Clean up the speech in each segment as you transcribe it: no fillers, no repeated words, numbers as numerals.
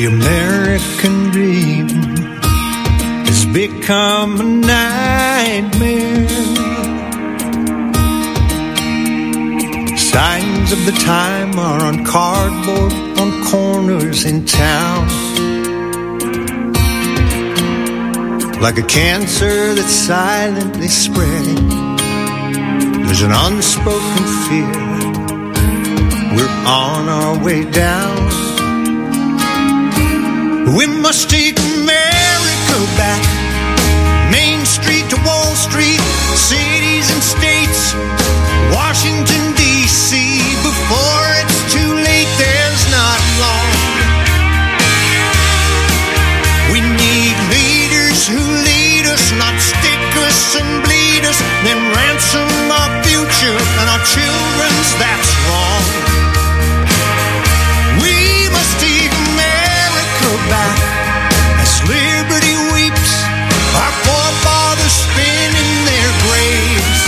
The American dream has become a nightmare. Signs of the time are on cardboard on corners in town. Like a cancer that's silently spreading, there's an unspoken fear. We're on our way down. We must take America back. Main Street to Wall Street, cities and states, Washington, D.C. Before it's too late, there's not long. We need leaders who lead us, not stick us and bleed us, then ransom our future and our children's, that's wrong. We must take America back as liberty weeps, our forefathers spin in their graves.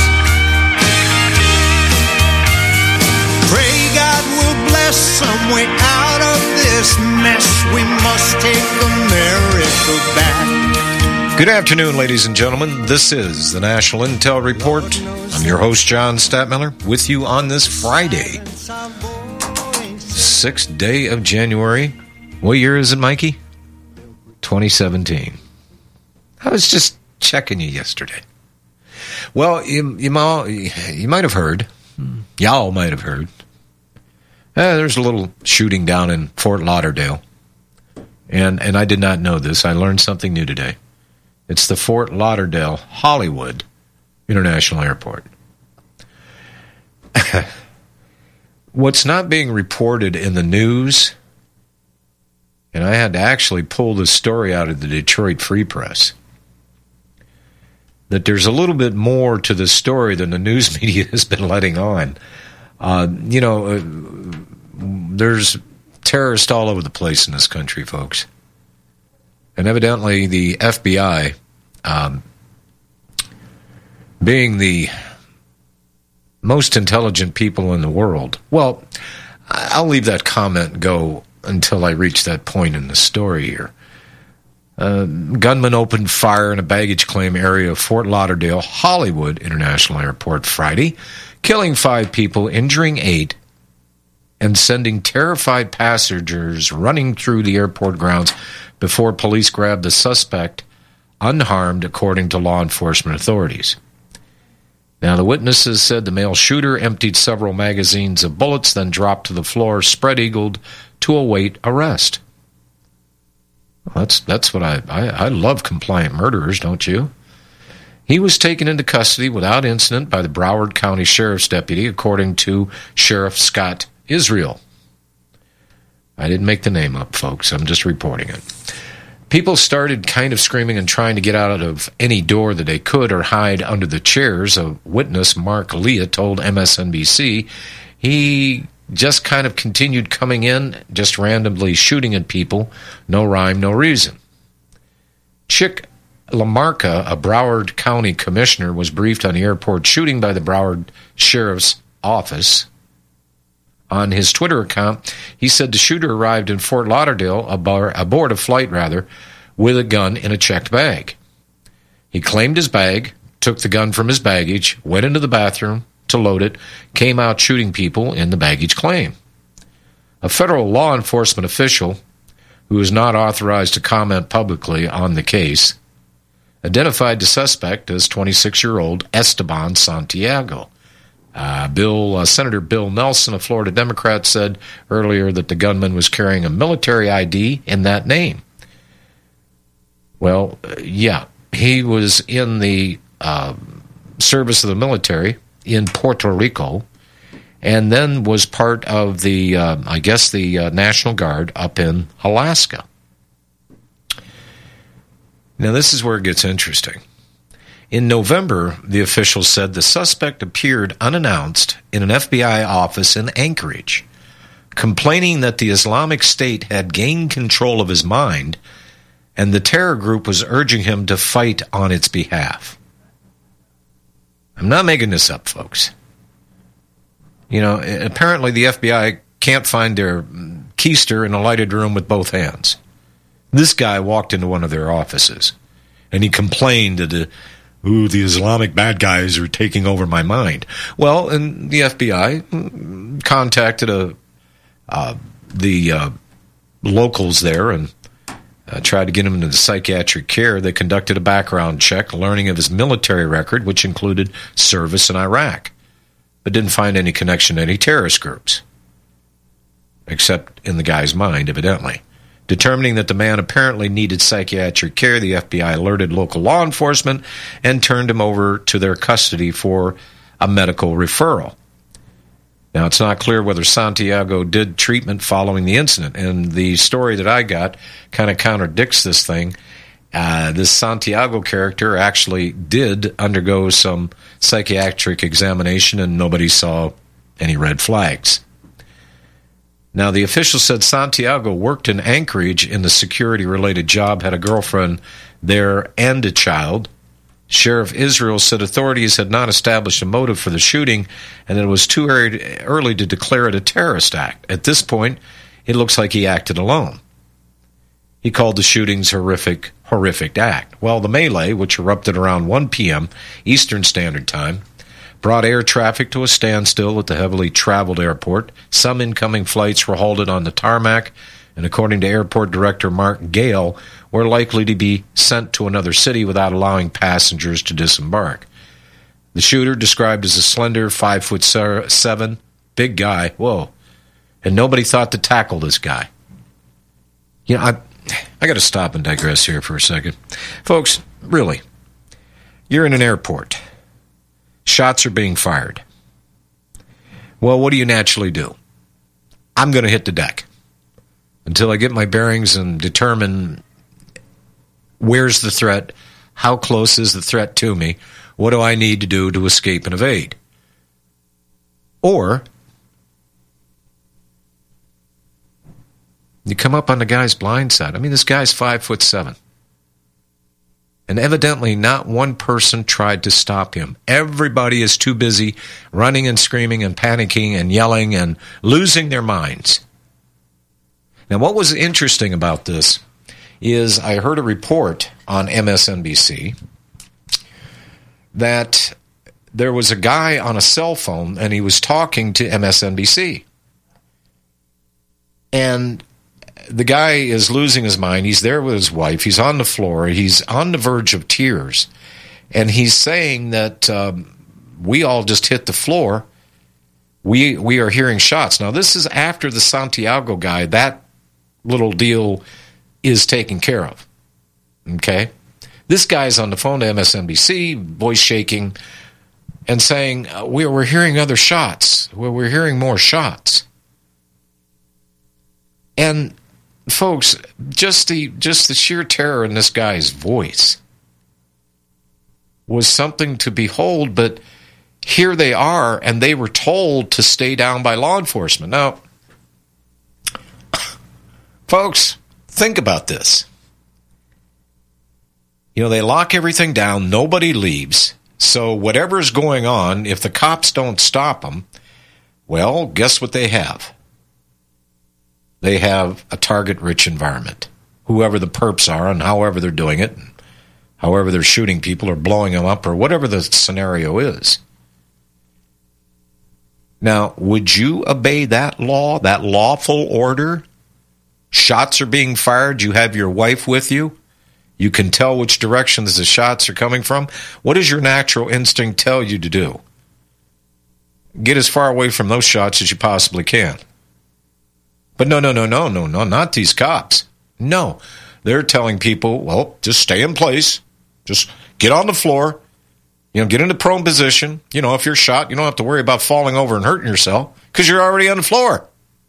Pray God will bless some way out of this mess. We must take America back. Good afternoon, ladies and gentlemen. This is the National Intel Report. I'm your host, John Stadtmiller, with you on this Friday, 6th day of January. What year is it, Mikey? 2017. I was just checking you yesterday. Well, you might have heard, y'all might have heard, there's a little shooting down in Fort Lauderdale. And I did not know this. I learned something new today. It's the Fort Lauderdale Hollywood International Airport. What's not being reported in the news, and I had to actually pull this story out of the Detroit Free Press, that there's a little bit more to the story than the news media has been letting on. There's terrorists all over the place in this country, folks. And evidently the FBI, being the most intelligent people in the world, well, I'll leave that comment go until I reach that point in the story here. Gunman opened fire in a baggage claim area of Fort Lauderdale Hollywood International Airport Friday, killing 5 people, injuring 8, and sending terrified passengers running through the airport grounds before police grabbed the suspect unharmed, according to law enforcement authorities. Now, the witnesses said the male shooter emptied several magazines of bullets, then dropped to the floor, spread-eagled to await arrest. Well, that's what I love compliant murderers, don't you? He was taken into custody without incident by the Broward County Sheriff's deputy, according to Sheriff Scott Israel. I didn't make the name up, folks. I'm just reporting it. People started kind of screaming and trying to get out of any door that they could or hide under the chairs. A witness, Mark Leah, told MSNBC he just kind of continued coming in, just randomly shooting at people. No rhyme, no reason. Chick LaMarca, a Broward County commissioner, was briefed on the airport shooting by the Broward Sheriff's Office. On his Twitter account, he said the shooter arrived in Fort Lauderdale, aboard a flight, with a gun in a checked bag. He claimed his bag, took the gun from his baggage, went into the bathroom to load it, came out shooting people in the baggage claim. A federal law enforcement official, who is not authorized to comment publicly on the case, identified the suspect as 26-year-old Esteban Santiago. Senator Bill Nelson, a Florida Democrat, said earlier that the gunman was carrying a military ID in that name. Well, yeah, he was in the service of the military in Puerto Rico, and then was part of the, the National Guard up in Alaska. Now, this is where it gets interesting. In November, the officials said the suspect appeared unannounced in an FBI office in Anchorage, complaining that the Islamic State had gained control of his mind and the terror group was urging him to fight on its behalf. I'm not making this up, folks. Apparently the FBI can't find their keister in a lighted room with both hands. This guy walked into one of their offices, and he complained that the Islamic bad guys are taking over my mind. Well, and the FBI contacted the locals there and tried to get him into psychiatric care. They conducted a background check, learning of his military record, which included service in Iraq, but didn't find any connection to any terrorist groups, except in the guy's mind, evidently. Determining that the man apparently needed psychiatric care, the FBI alerted local law enforcement and turned him over to their custody for a medical referral. Now, it's not clear whether Santiago did treatment following the incident, and the story that I got kind of contradicts this thing. This Santiago character actually did undergo some psychiatric examination, and nobody saw any red flags. Now, the official said Santiago worked in Anchorage in the security-related job, had a girlfriend there and a child. Sheriff Israel said authorities had not established a motive for the shooting and that it was too early to declare it a terrorist act. At this point, it looks like he acted alone. He called the shootings horrific act. Well, the melee, which erupted around 1 p.m. Eastern Standard Time, brought air traffic to a standstill at the heavily traveled airport. Some incoming flights were halted on the tarmac, and according to airport director Mark Gale, were likely to be sent to another city without allowing passengers to disembark. The shooter, described as a slender 5'7", big guy, whoa, and nobody thought to tackle this guy. You know, I got to stop and digress here for a second. Folks, really, you're in an airport. Shots are being fired. Well, what do you naturally do? I'm going to hit the deck until I get my bearings and determine where's the threat, how close is the threat to me, what do I need to do to escape and evade? Or you come up on the guy's blind side. I mean, this guy's 5'7". And evidently not one person tried to stop him. Everybody is too busy running and screaming and panicking and yelling and losing their minds. Now, what was interesting about this is I heard a report on MSNBC that there was a guy on a cell phone and he was talking to MSNBC. And the guy is losing his mind. He's there with his wife. He's on the floor. He's on the verge of tears. And he's saying that we all just hit the floor. We are hearing shots. Now, this is after the Santiago guy. That little deal is taken care of. Okay? This guy's on the phone to MSNBC, voice shaking, and saying, we're hearing other shots. We're hearing more shots. And folks, just the sheer terror in this guy's voice was something to behold, but here they are, and they were told to stay down by law enforcement. Now, folks, think about this. You know, they lock everything down, nobody leaves, so whatever's going on, if the cops don't stop them, well, guess what they have? They have a target-rich environment. Whoever the perps are and however they're doing it, however they're shooting people or blowing them up or whatever the scenario is. Now, would you obey that law, that lawful order? Shots are being fired. You have your wife with you. You can tell which directions the shots are coming from. What does your natural instinct tell you to do? Get as far away from those shots as you possibly can. But no, not these cops. No, they're telling people, well, just stay in place. Just get on the floor. You know, get into prone position. You know, if you're shot, you don't have to worry about falling over and hurting yourself because you're already on the floor.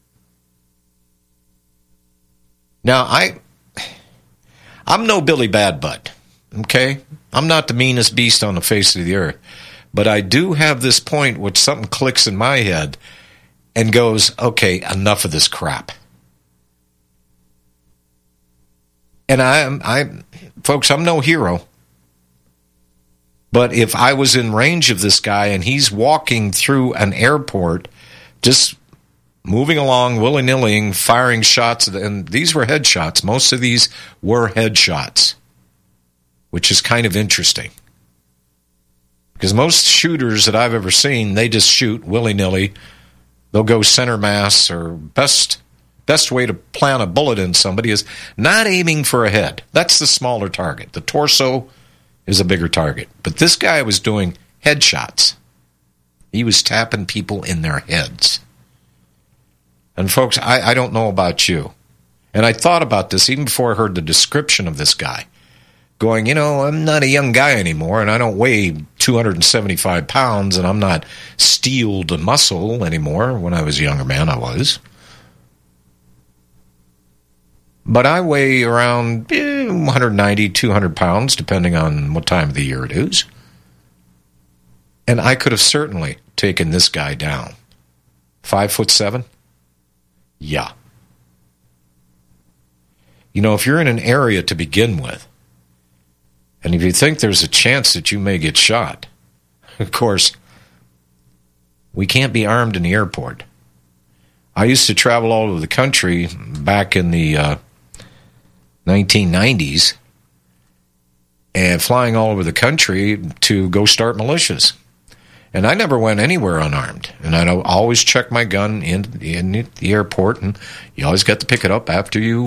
Now, I'm no Billy Bad Butt, okay? I'm not the meanest beast on the face of the earth. But I do have this point which something clicks in my head and goes, okay, enough of this crap. And folks, I'm no hero. But if I was in range of this guy and he's walking through an airport, just moving along willy-nilly, firing shots, and these were headshots. Most of these were headshots, which is kind of interesting. Because most shooters that I've ever seen, they just shoot willy-nilly. They'll go center mass, or best way to plant a bullet in somebody is not aiming for a head. That's the smaller target. The torso is a bigger target. But this guy was doing headshots. He was tapping people in their heads. And folks, I don't know about you. And I thought about this even before I heard the description of this guy. Going, I'm not a young guy anymore, and I don't weigh 275 pounds, and I'm not steeled muscle anymore. When I was a younger man, I was. But I weigh around 190, 200 pounds, depending on what time of the year it is. And I could have certainly taken this guy down. 5'7"? Yeah. If you're in an area to begin with, and if you think there's a chance that you may get shot, of course, we can't be armed in the airport. I used to travel all over the country back in the 1990s, and flying all over the country to go start militias. And I never went anywhere unarmed. And I'd always check my gun in the airport, and you always got to pick it up after you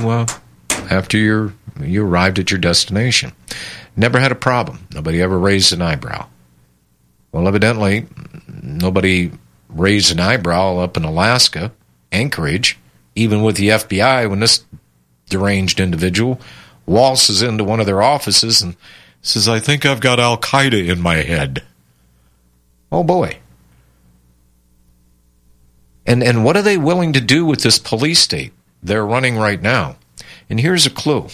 arrived at your destination. Never had a problem. Nobody ever raised an eyebrow. Well, evidently, nobody raised an eyebrow up in Alaska, Anchorage, even with the FBI, when this deranged individual waltzes into one of their offices and says, "I think I've got Al-Qaeda in my head." Oh, boy. And what are they willing to do with this police state they're running right now? And here's a clue.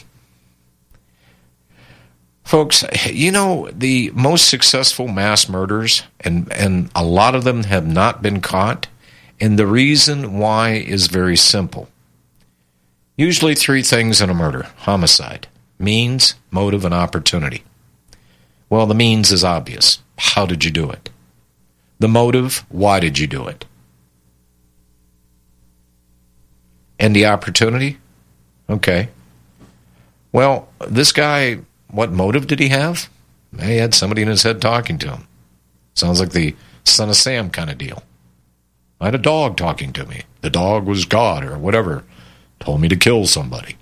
Folks, the most successful mass murders, and a lot of them have not been caught, and the reason why is very simple. Usually 3 things in a murder: homicide, means, motive, and opportunity. Well, the means is obvious. How did you do it? The motive, why did you do it? And the opportunity? Okay. Well, this guy, what motive did he have? He had somebody in his head talking to him. Sounds like the Son of Sam kind of deal. I had a dog talking to me. The dog was God or whatever. Told me to kill somebody.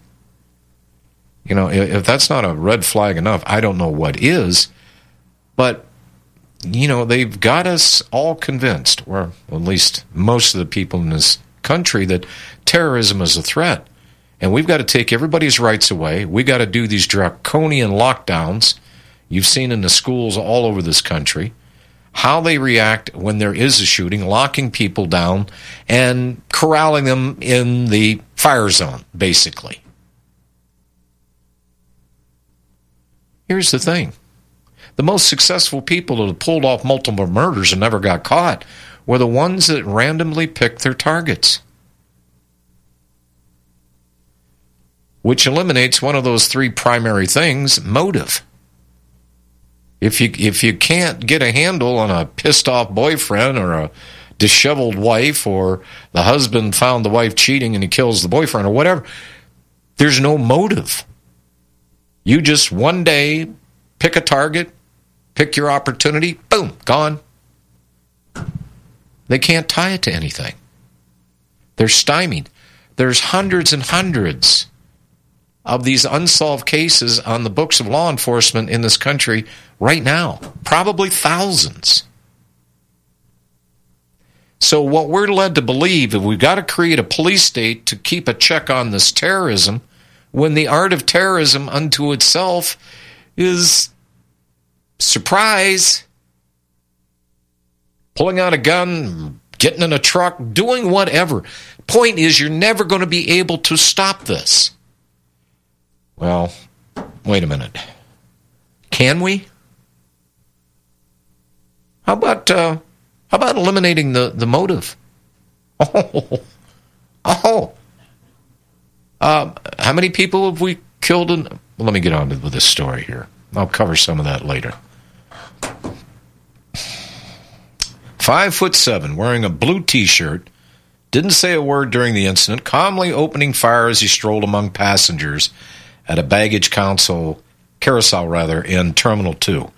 If that's not a red flag enough, I don't know what is. But, they've got us all convinced, or at least most of the people in this country, that terrorism is a threat. And we've got to take everybody's rights away. We've got to do these draconian lockdowns you've seen in the schools all over this country. How they react when there is a shooting, locking people down and corralling them in the fire zone, basically. Here's the thing. The most successful people that have pulled off multiple murders and never got caught were the ones that randomly picked their targets. Which eliminates one of those 3 primary things: motive. If you can't get a handle on a pissed-off boyfriend or a disheveled wife, or the husband found the wife cheating and he kills the boyfriend or whatever, there's no motive. You just one day pick a target, pick your opportunity, boom, gone. They can't tie it to anything. They're stymied. There's hundreds and hundreds of these unsolved cases on the books of law enforcement in this country right now. Probably thousands. So what we're led to believe is we've got to create a police state to keep a check on this terrorism, when the art of terrorism unto itself is, surprise, pulling out a gun, getting in a truck, doing whatever. Point is, you're never going to be able to stop this. Well, wait a minute. Can we? How about eliminating the motive? How many people have we killed? Well, let me get on with this story here. I'll cover some of that later. 5'7", wearing a blue T-shirt, didn't say a word during the incident, calmly opening fire as he strolled among passengers at a baggage carousel in Terminal 2.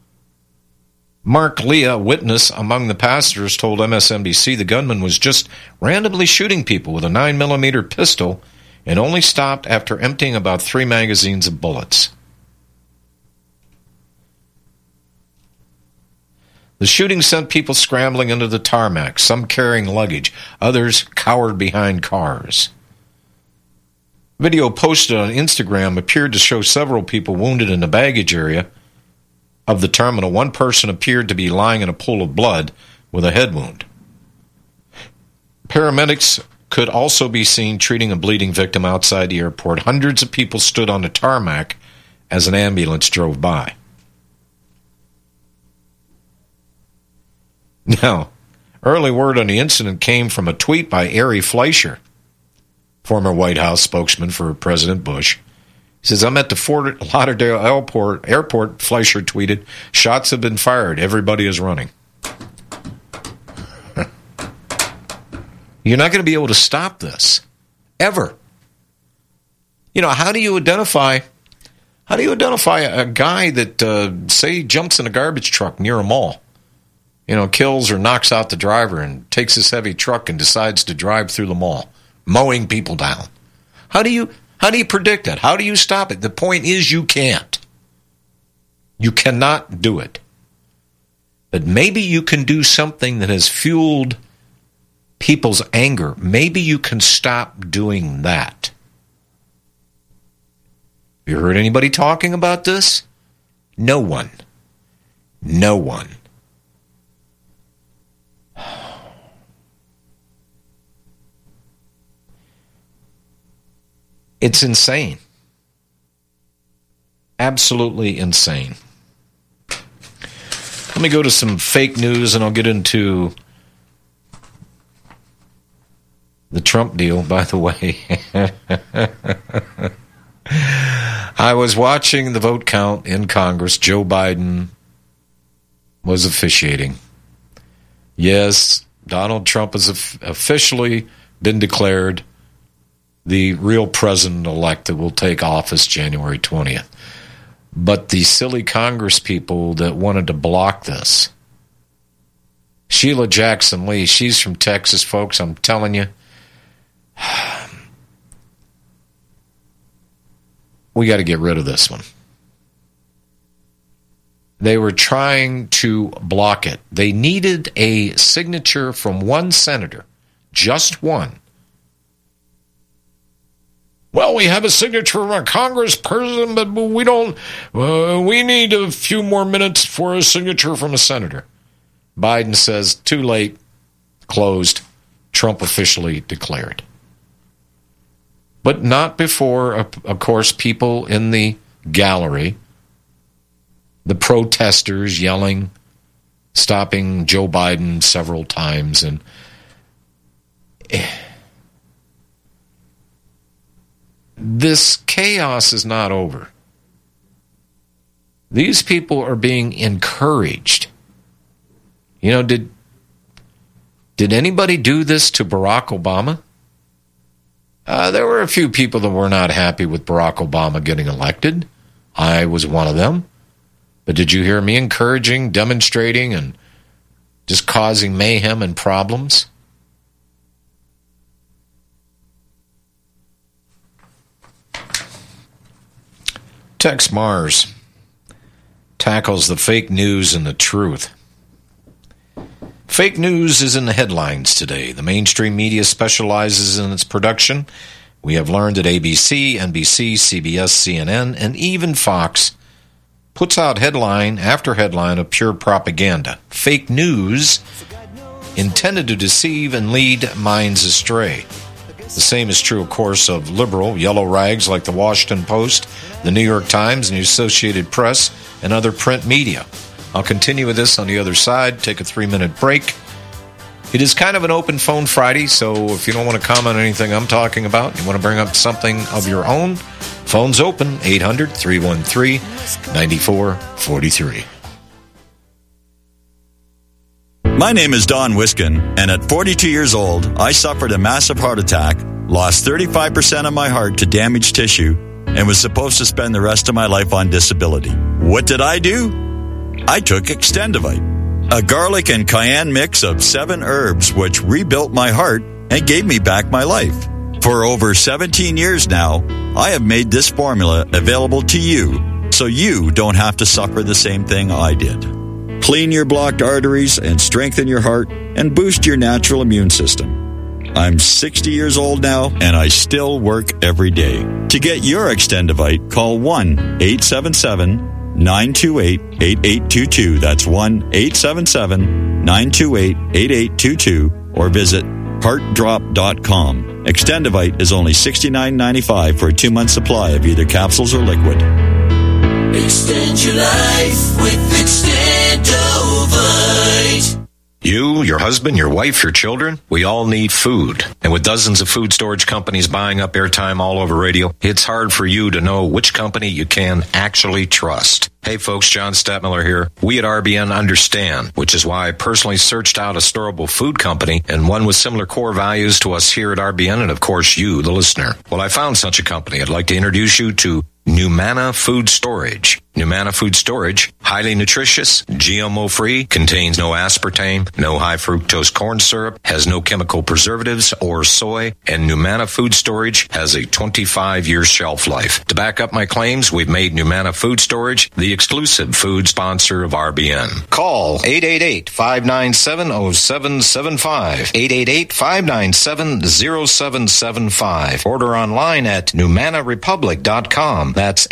Mark Lea, a witness among the passengers, told MSNBC the gunman was just randomly shooting people with a 9mm pistol and only stopped after emptying about 3 magazines of bullets. The shooting sent people scrambling into the tarmac, some carrying luggage, others cowered behind cars. Video posted on Instagram appeared to show several people wounded in the baggage area of the terminal. One person appeared to be lying in a pool of blood with a head wound. Paramedics could also be seen treating a bleeding victim outside the airport. Hundreds of people stood on the tarmac as an ambulance drove by. Now, early word on the incident came from a tweet by Ari Fleischer, former White House spokesman for President Bush. He says, I'm at the Fort Lauderdale airport, Fleischer tweeted, shots have been fired. Everybody is running. You're not going to be able to stop this. Ever. You know, how do you identify a guy that, say, jumps in a garbage truck near a mall? You know, kills or knocks out the driver and takes his heavy truck and decides to drive through the mall, mowing people down. How do you predict that? How do you stop it? The point is you can't. You cannot do it. But maybe you can do something that has fueled people's anger. Maybe you can stop doing that. You heard anybody talking about this? No one. No one. It's insane. Absolutely insane. Let me go to some fake news and I'll get into the Trump deal, by the way. I was watching the vote count in Congress. Joe Biden was officiating. Yes, Donald Trump has officially been declared the real president-elect that will take office January 20th. But the silly Congress people that wanted to block this, Sheila Jackson Lee, she's from Texas, folks, I'm telling you, we got to get rid of this one. They were trying to block it. They needed a signature from one senator, just one. Well, we have a signature from a congressperson, but we don't. We need a few more minutes for a signature from a senator. Biden says, too late, closed. Trump officially declared. But not before, of course, people in the gallery, the protesters yelling, stopping Joe Biden several times, and this chaos is not over. These people are being encouraged. You know, did anybody do this to Barack Obama? There were a few people that were not happy with Barack Obama getting elected. I was one of them. But did you hear me encouraging, demonstrating, and just causing mayhem and problems? Tex Mars tackles the fake news and the truth. Fake news is in the headlines today. The mainstream media specializes in its production. We have learned that ABC, NBC, CBS, CNN, and even Fox puts out headline after headline of pure propaganda. Fake news intended to deceive and lead minds astray. The same is true, of course, of liberal yellow rags like the Washington Post, the New York Times, and the Associated Press, and other print media. I'll continue with this on the other side, take a 3-minute break. It is kind of an open phone Friday, so if you don't want to comment on anything I'm talking about, you want to bring up something of your own, phone's open, 800-313-9443. My name is Don Wiskin, and at 42 years old, I suffered a massive heart attack, lost 35% of my heart to damaged tissue, and was supposed to spend the rest of my life on disability. What did I do? I took Extendivite, a garlic and cayenne mix of 7 herbs which rebuilt my heart and gave me back my life. For over 17 years now, I have made this formula available to you so you don't have to suffer the same thing I did. Clean your blocked arteries and strengthen your heart and boost your natural immune system. I'm 60 years old now and I still work every day. To get your Extendivite, call 1-877-928-8822. That's 1-877-928-8822 or visit heartdrop.com. Extendivite is only $69.95 for a 2-month supply of either capsules or liquid. Extend your life with Extendovite. You, your husband, your wife, your children, we all need food. And with dozens of food storage companies buying up airtime all over radio, it's hard for you to know which company you can actually trust. Hey folks, John Stadtmiller here. We at RBN understand, which is why I personally searched out a storable food company and one with similar core values to us here at RBN and of course you, the listener. Well, I found such a company. I'd like to introduce you to Numana Food Storage. Numana Food Storage, highly nutritious, GMO-free, contains no aspartame, no high fructose corn syrup, has no chemical preservatives or soy, and Numana Food Storage has a 25-year shelf life. To back up my claims, we've made Numana Food Storage the exclusive food sponsor of RBN. Call 888-597-0775, 888-597-0775. Order online at NumanaRepublic.com. That's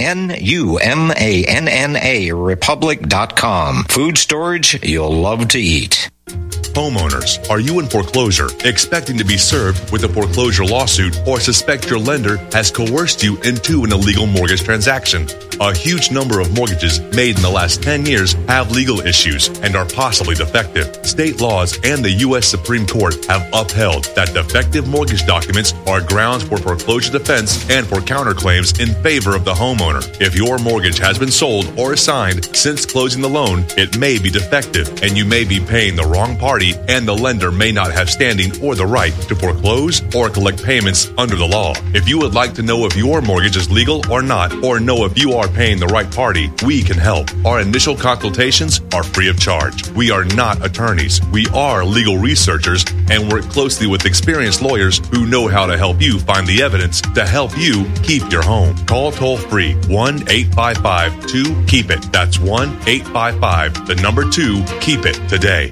NUMANNA Republic.com. Food storage you'll love to eat. Homeowners, are you in foreclosure, expecting to be served with a foreclosure lawsuit, or suspect your lender has coerced you into an illegal mortgage transaction? A huge number of mortgages made in the last 10 years have legal issues and are possibly defective. State laws and the U.S. Supreme Court have upheld that defective mortgage documents are grounds for foreclosure defense and for counterclaims in favor of the homeowner. If your mortgage has been sold or assigned since closing the loan, it may be defective and you may be paying the wrong party, and the lender may not have standing or the right to foreclose or collect payments under the law. If you would like to know if your mortgage is legal or not, or know if you are paying the right party, we can help. Our initial consultations are free of charge. We are not attorneys. We are legal researchers and work closely with experienced lawyers who know how to help you find the evidence to help you keep your home. Call toll-free 1-855-2-KEEP-IT. That's 1-855-2-KEEP-IT today.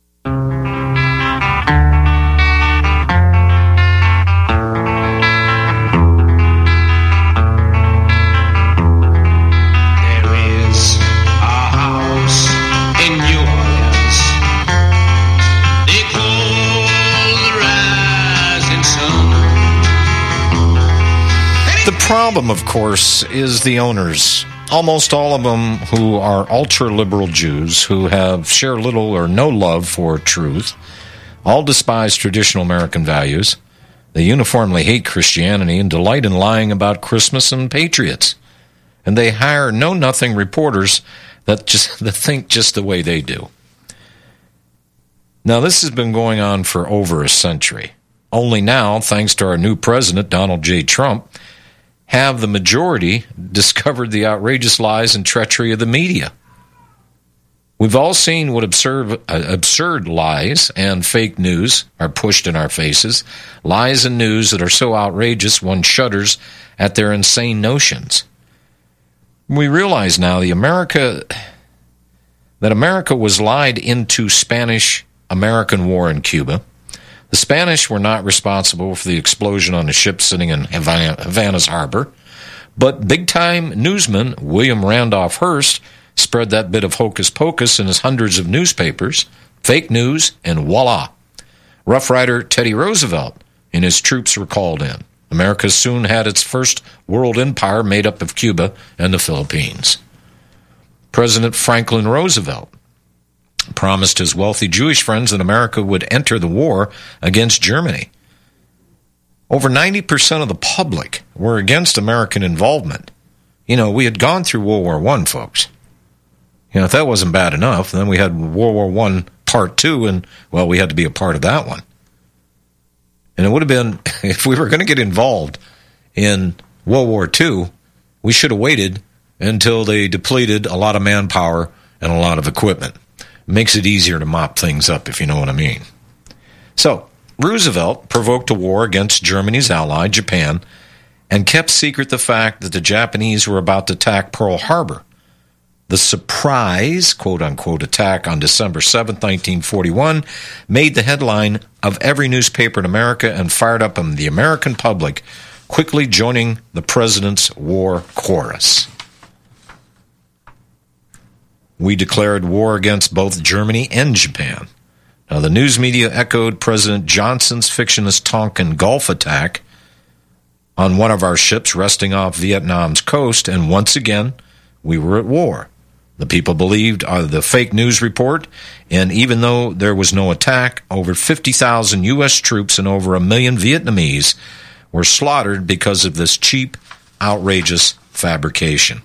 The problem, of course, is the owners. Almost all of them who are ultra-liberal Jews who share little or no love for truth, all despise traditional American values. They uniformly hate Christianity and delight in lying about Christmas and patriots. And they hire know-nothing reporters that think just the way they do. Now, this has been going on for over a century. Only now, thanks to our new president, Donald J. Trump, have the majority discovered the outrageous lies and treachery of the media. We've all seen what absurd lies and fake news are pushed in our faces, lies and news that are so outrageous one shudders at their insane notions. We realize now that America was lied into Spanish-American War in Cuba. The Spanish were not responsible for the explosion on a ship sitting in Havana's harbor, but big-time newsman William Randolph Hearst spread that bit of hocus-pocus in his hundreds of newspapers, fake news, and voila. Rough Rider Teddy Roosevelt and his troops were called in. America soon had its first world empire made up of Cuba and the Philippines. President Franklin Roosevelt promised his wealthy Jewish friends that America would enter the war against Germany. Over 90% of the public were against American involvement. We had gone through World War I, folks. If that wasn't bad enough, then we had World War I part 2, and, well, we had to be a part of that one. And it would have been, if we were going to get involved in World War II, we should have waited until they depleted a lot of manpower and a lot of equipment. It makes it easier to mop things up, if you know what I mean. So, Roosevelt provoked a war against Germany's ally, Japan, and kept secret the fact that the Japanese were about to attack Pearl Harbor. The surprise, quote-unquote, attack on December 7, 1941 made the headline of every newspaper in America and fired up the American public, quickly joining the president's war chorus. We declared war against both Germany and Japan. Now, the news media echoed President Johnson's fictitious Tonkin Gulf attack on one of our ships resting off Vietnam's coast, and once again, we were at war. The people believed the fake news report, and even though there was no attack, over 50,000 U.S. troops and over 1 million Vietnamese were slaughtered because of this cheap, outrageous fabrication.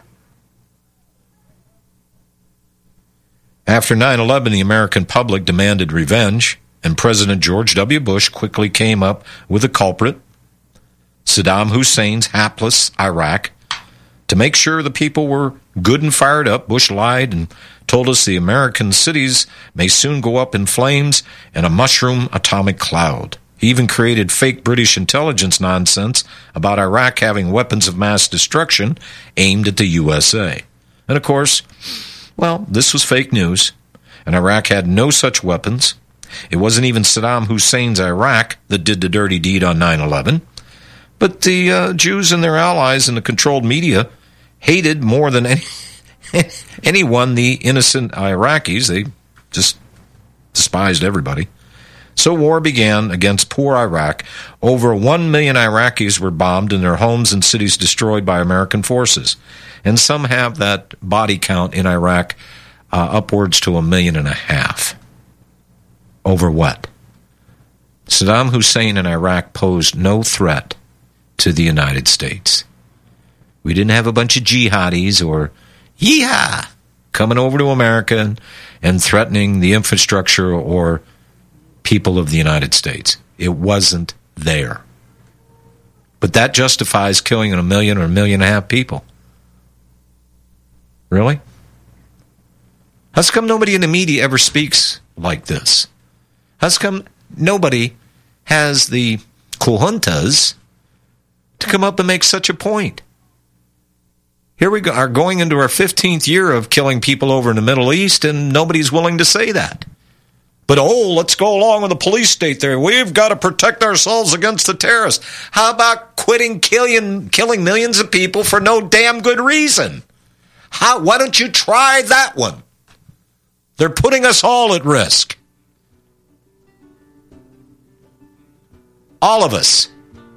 After 9/11, the American public demanded revenge, and President George W. Bush quickly came up with a culprit, Saddam Hussein's hapless Iraq. To make sure the people were good and fired up, Bush lied and told us the American cities may soon go up in flames in a mushroom atomic cloud. He even created fake British intelligence nonsense about Iraq having weapons of mass destruction aimed at the USA. And of course, well, this was fake news, and Iraq had no such weapons. It wasn't even Saddam Hussein's Iraq that did the dirty deed on 9/11. But the Jews and their allies in the controlled media hated more than anyone the innocent Iraqis. They just despised everybody. So war began against poor Iraq. Over 1 million Iraqis were bombed and their homes and cities destroyed by American forces. And some have that body count in Iraq upwards to 1.5 million. Over what? Saddam Hussein in Iraq posed no threat to the United States. We didn't have a bunch of jihadis or yeehaw coming over to America and threatening the infrastructure or people of the United States. It wasn't there. But that justifies killing 1 million or 1.5 million people. Really? How's come nobody in the media ever speaks like this? How's come nobody has the cojones to come up and make such a point? Here we are going into our 15th year of killing people over in the Middle East, and nobody's willing to say that. But, let's go along with the police state there. We've got to protect ourselves against the terrorists. How about quitting killing millions of people for no damn good reason? Why don't you try that one? They're putting us all at risk. All of us.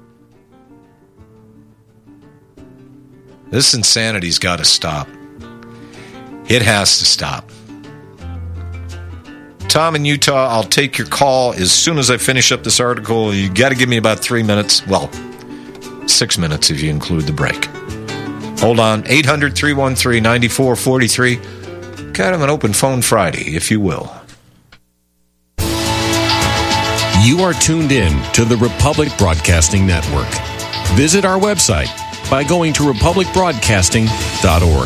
This insanity's got to stop. It has to stop. Tom in Utah, I'll take your call as soon as I finish up this article. You got to give me about 3 minutes. Well, 6 minutes if you include the break. Hold on. 800-313-9443. Kind of an open phone Friday, if you will. You are tuned in to the Republic Broadcasting Network. Visit our website by going to republicbroadcasting.org.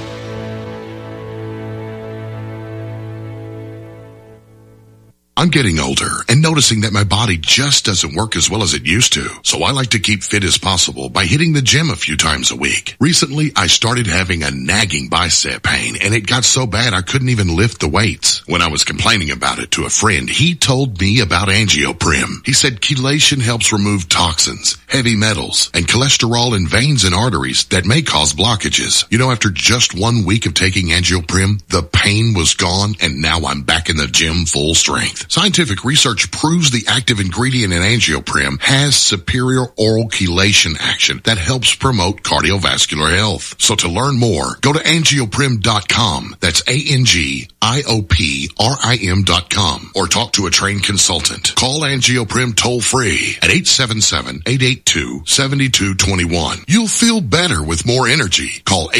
I'm getting older and noticing that my body just doesn't work as well as it used to. So I like to keep fit as possible by hitting the gym a few times a week. Recently, I started having a nagging bicep pain, and it got so bad I couldn't even lift the weights. When I was complaining about it to a friend, he told me about Angioprim. He said chelation helps remove toxins, heavy metals, and cholesterol in veins and arteries that may cause blockages. You know, after just 1 week of taking Angioprim, the pain was gone, and now I'm back in the gym full strength. Scientific research proves the active ingredient in Angioprim has superior oral chelation action that helps promote cardiovascular health. So to learn more, go to angioprim.com. That's ANGIOPRIM.com, or talk to a trained consultant. Call Angioprim toll free at 877-882-7221. You'll feel better with more energy. Call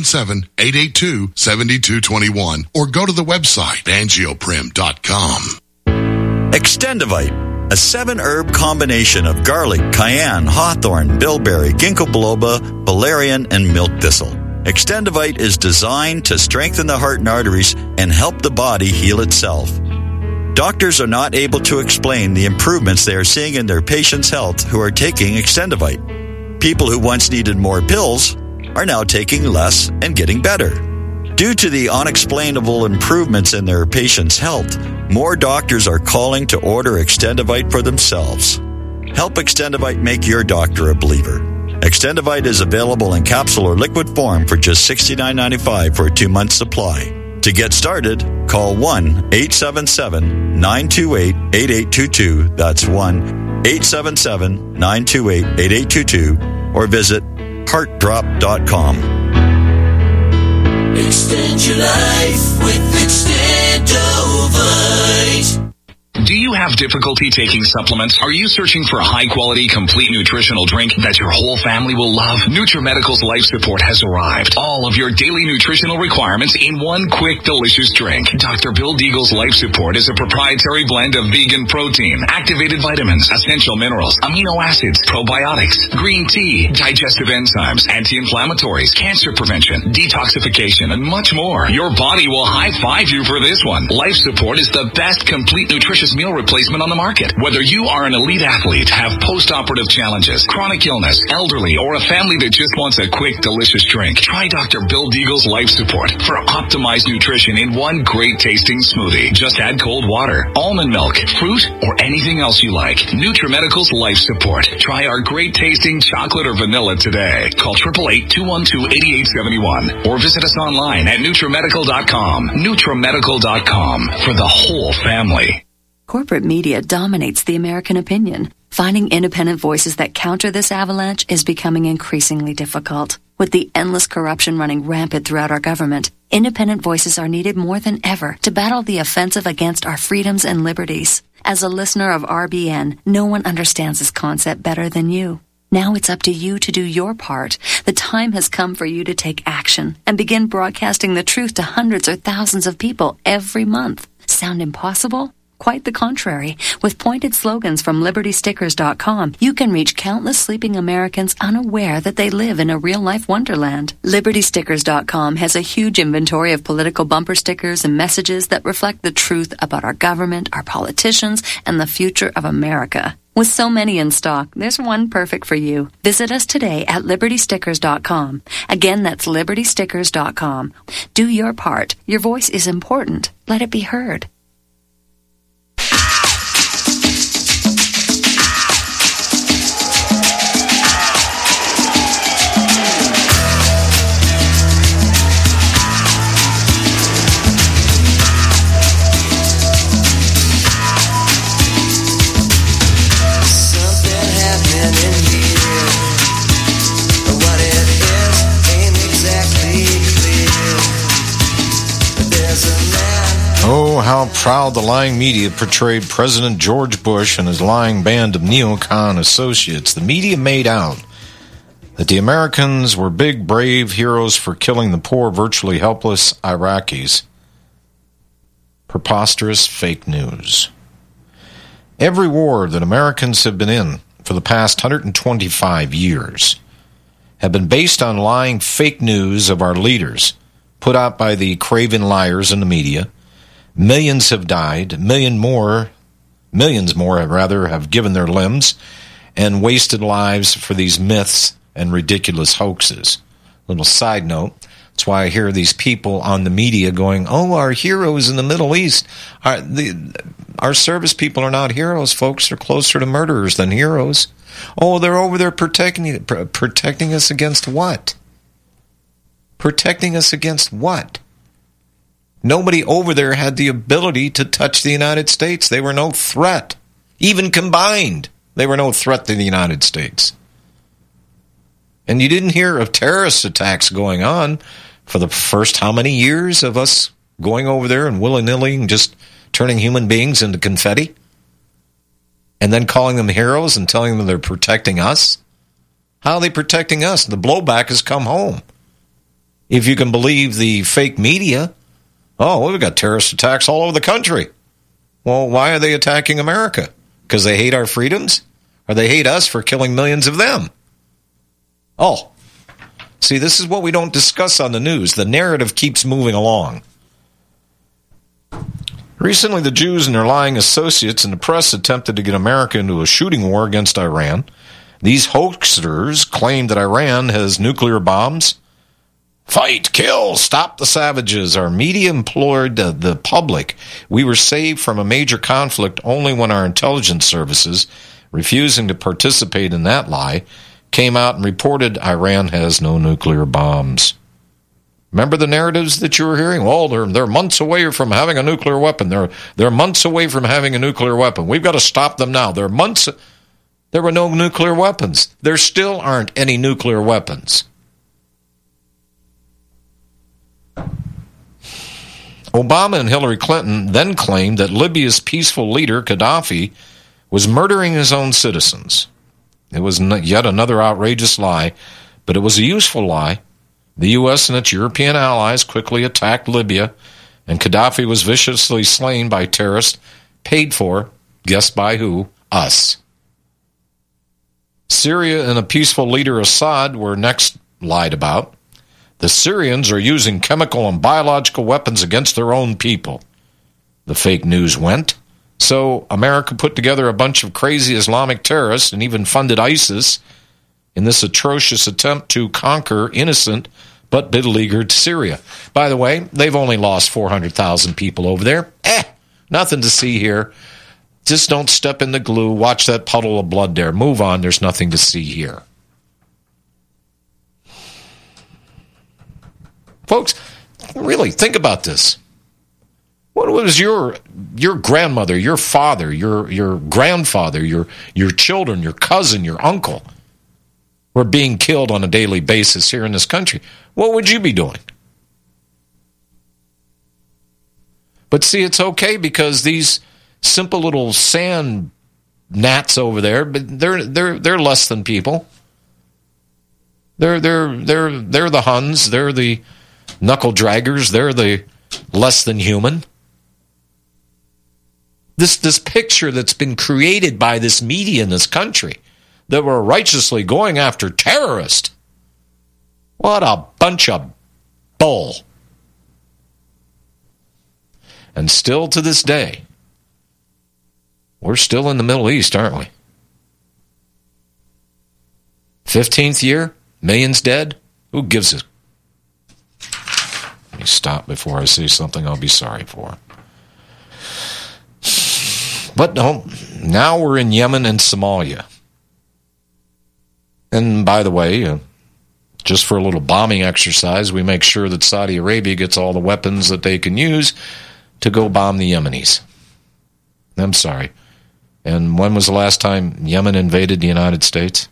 877-882-7221 or go to the website angioprim.com. Extendivite, a 7-herb combination of garlic, cayenne, hawthorn, bilberry, ginkgo biloba, valerian, and milk thistle. Extendivite is designed to strengthen the heart and arteries and help the body heal itself. Doctors are not able to explain the improvements they are seeing in their patients' health who are taking Extendivite. People who once needed more pills are now taking less and getting better. Due to the unexplainable improvements in their patients' health, more doctors are calling to order Extendivite for themselves. Help Extendivite make your doctor a believer. Extendivite is available in capsule or liquid form for just $69.95 for a 2-month supply. To get started, call 1-877-928-8822. That's 1-877-928-8822. Or visit heartdrop.com. Extend your life with Extendovite. Do you have difficulty taking supplements? Are you searching for a high-quality, complete nutritional drink that your whole family will love? NutriMedical's Life Support has arrived. All of your daily nutritional requirements in one quick, delicious drink. Dr. Bill Deagle's Life Support is a proprietary blend of vegan protein, activated vitamins, essential minerals, amino acids, probiotics, green tea, digestive enzymes, anti-inflammatories, cancer prevention, detoxification, and much more. Your body will high-five you for this one. Life Support is the best complete nutritious meal replacement on the market. Whether you are an elite athlete, have post-operative challenges, chronic illness, elderly, or a family that just wants a quick, delicious drink, try Dr. Bill Deagle's Life Support for optimized nutrition in one great-tasting smoothie. Just add cold water, almond milk, fruit, or anything else you like. NutriMedical's Life Support. Try our great-tasting chocolate or vanilla today. Call 888-212-8871 or visit us online at NutriMedical.com. NutriMedical.com for the whole family. Corporate media dominates the American opinion. Finding independent voices that counter this avalanche is becoming increasingly difficult. With the endless corruption running rampant throughout our government, independent voices are needed more than ever to battle the offensive against our freedoms and liberties. As a listener of RBN, no one understands this concept better than you. Now it's up to you to do your part. The time has come for you to take action and begin broadcasting the truth to hundreds or thousands of people every month. Sound impossible? Quite the contrary. With pointed slogans from LibertyStickers.com, you can reach countless sleeping Americans unaware that they live in a real-life wonderland. LibertyStickers.com has a huge inventory of political bumper stickers and messages that reflect the truth about our government, our politicians, and the future of America. With so many in stock, there's one perfect for you. Visit us today at LibertyStickers.com. Again, that's LibertyStickers.com. Do your part. Your voice is important. Let it be heard. Oh, how proud the lying media portrayed President George Bush and his lying band of neocon associates. The media made out that the Americans were big, brave heroes for killing the poor, virtually helpless Iraqis. Preposterous fake news. Every war that Americans have been in for the past 125 years have been based on lying fake news of our leaders, put out by the craven liars in the media. Millions have died. Millions more have given their limbs and wasted lives for these myths and ridiculous hoaxes. Little side note, that's why I hear these people on the media going, oh, our heroes in the Middle East. Our service people are not heroes, folks. They're closer to murderers than heroes. Oh, they're over there protecting us against what? Protecting us against what? Nobody over there had the ability to touch the United States. They were no threat. Even combined, they were no threat to the United States. And you didn't hear of terrorist attacks going on for the first how many years of us going over there and willy-nilly and just turning human beings into confetti? And then calling them heroes and telling them they're protecting us? How are they protecting us? The blowback has come home. If you can believe the fake media, we've got terrorist attacks all over the country. Well, why are they attacking America? Because they hate our freedoms? Or they hate us for killing millions of them? Oh, see, this is what we don't discuss on the news. The narrative keeps moving along. Recently, the Jews and their lying associates in the press attempted to get America into a shooting war against Iran. These hoaxers claim that Iran has nuclear bombs. Fight, kill, stop the savages. Our media implored the public. We were saved from a major conflict only when our intelligence services, refusing to participate in that lie, came out and reported Iran has no nuclear bombs. Remember the narratives that you were hearing? Well, they're months away from having a nuclear weapon. They're months away from having a nuclear weapon. We've got to stop them now. There were no nuclear weapons. There still aren't any nuclear weapons. Obama and Hillary Clinton then claimed that Libya's peaceful leader, Gaddafi, was murdering his own citizens. It was yet another outrageous lie, but it was a useful lie. The U.S. and its European allies quickly attacked Libya, and Gaddafi was viciously slain by terrorists, paid for, guess by who? Us. Syria and a peaceful leader, Assad, were next lied about. The Syrians are using chemical and biological weapons against their own people, the fake news went. So America put together a bunch of crazy Islamic terrorists and even funded ISIS in this atrocious attempt to conquer innocent but beleaguered Syria. By the way, they've only lost 400,000 people over there. Nothing to see here. Just don't step in the glue. Watch that puddle of blood there. Move on. There's nothing to see here. Folks, really, think about this. What was your grandmother, your father, your grandfather, your children, your cousin, your uncle were being killed on a daily basis here in this country? What would you be doing? But see, it's okay because these simple little sand gnats over there, but they're less than people. They're the Huns. They're the knuckle draggers. They're the less than human. This picture that's been created by this media in this country that we're righteously going after terrorists. What a bunch of bull. And still to this day, we're still in the Middle East, aren't we? 15th year, millions dead. Who gives a... Let me stop before I say something I'll be sorry for. But no, now we're in Yemen and Somalia. And by the way, just for a little bombing exercise, we make sure that Saudi Arabia gets all the weapons that they can use to go bomb the Yemenis. I'm sorry. And when was the last time Yemen invaded the United States?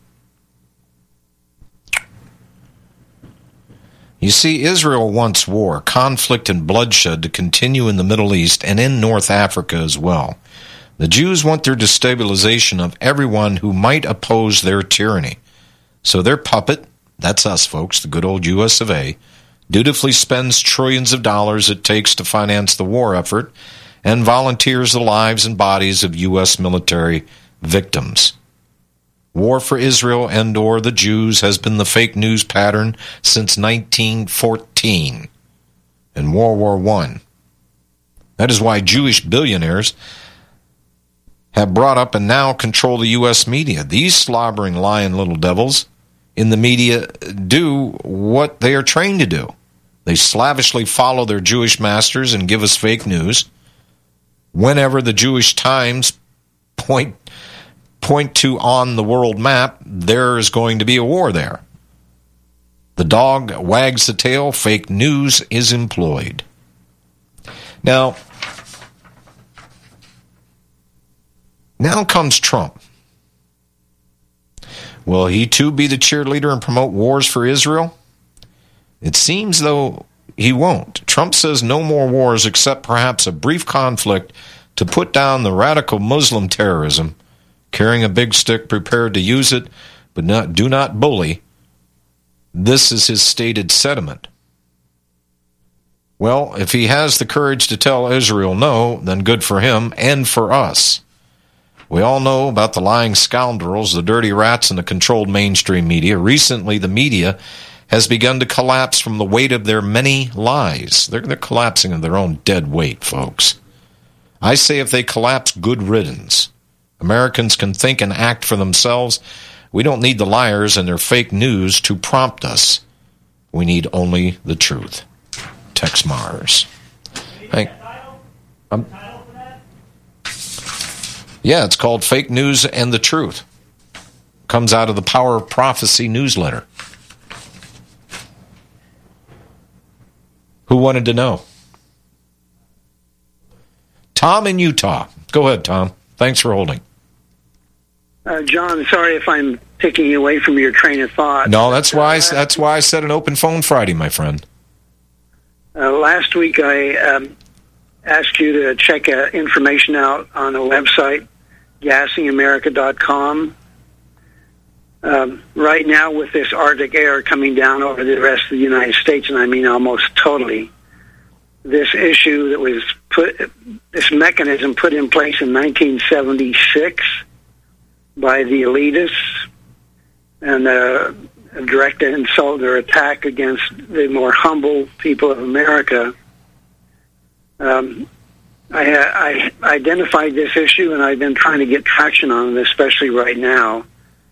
You see, Israel wants war, conflict, and bloodshed to continue in the Middle East and in North Africa as well. The Jews want their destabilization of everyone who might oppose their tyranny. So their puppet, that's us folks, the good old US of A, dutifully spends trillions of dollars it takes to finance the war effort and volunteers the lives and bodies of U.S. military victims. War for Israel and or the Jews has been the fake news pattern since 1914 and World War I. That is why Jewish billionaires have brought up and now control the U.S. media. These slobbering, lying little devils in the media do what they are trained to do. They slavishly follow their Jewish masters and give us fake news. Whenever the Jewish Times point to on the world map, there is going to be a war there. The dog wags the tail, fake news is employed. Now comes Trump. Will he too be the cheerleader and promote wars for Israel? It seems though he won't. Trump says no more wars except perhaps a brief conflict to put down the radical Muslim terrorism, carrying a big stick, prepared to use it, but do not bully. This is his stated sentiment. Well, if he has the courage to tell Israel no, then good for him and for us. We all know about the lying scoundrels, the dirty rats, and the controlled mainstream media. Recently, the media has begun to collapse from the weight of their many lies. They're collapsing in their own dead weight, folks. I say if they collapse, good riddance. Americans can think and act for themselves. We don't need the liars and their fake news to prompt us. We need only the truth. Tex Mars. Yeah, it's called Fake News and the Truth. Comes out of the Power of Prophecy newsletter. Who wanted to know? Tom in Utah. Go ahead, Tom. Thanks for holding. John, sorry if I'm taking you away from your train of thought. No, that's why I said an open phone Friday, my friend. Last week I asked you to check information out on a website, gassingamerica.com. Right now, with this Arctic air coming down over the rest of the United States, and I mean almost totally, this issue that was this mechanism put in place in 1976 by the elitists, and a direct insult or attack against the more humble people of America. I identified this issue, and I've been trying to get traction on it, especially right now.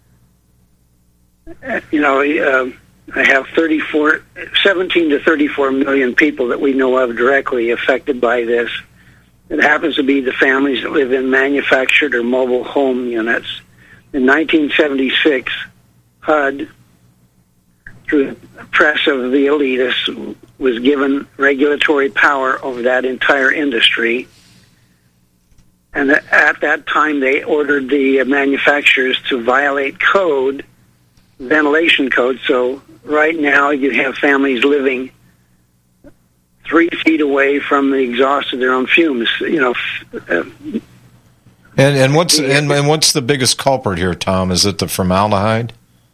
I have 17 to 34 million people that we know of directly affected by this. It happens to be the families that live in manufactured or mobile home units. In 1976, HUD, through the press of the elitists, was given regulatory power over that entire industry. And at that time, they ordered the manufacturers to violate code, ventilation code. So right now, you have families living 3 feet away from the exhaust of their own fumes. And what's the biggest culprit here, Tom? Is it the formaldehyde?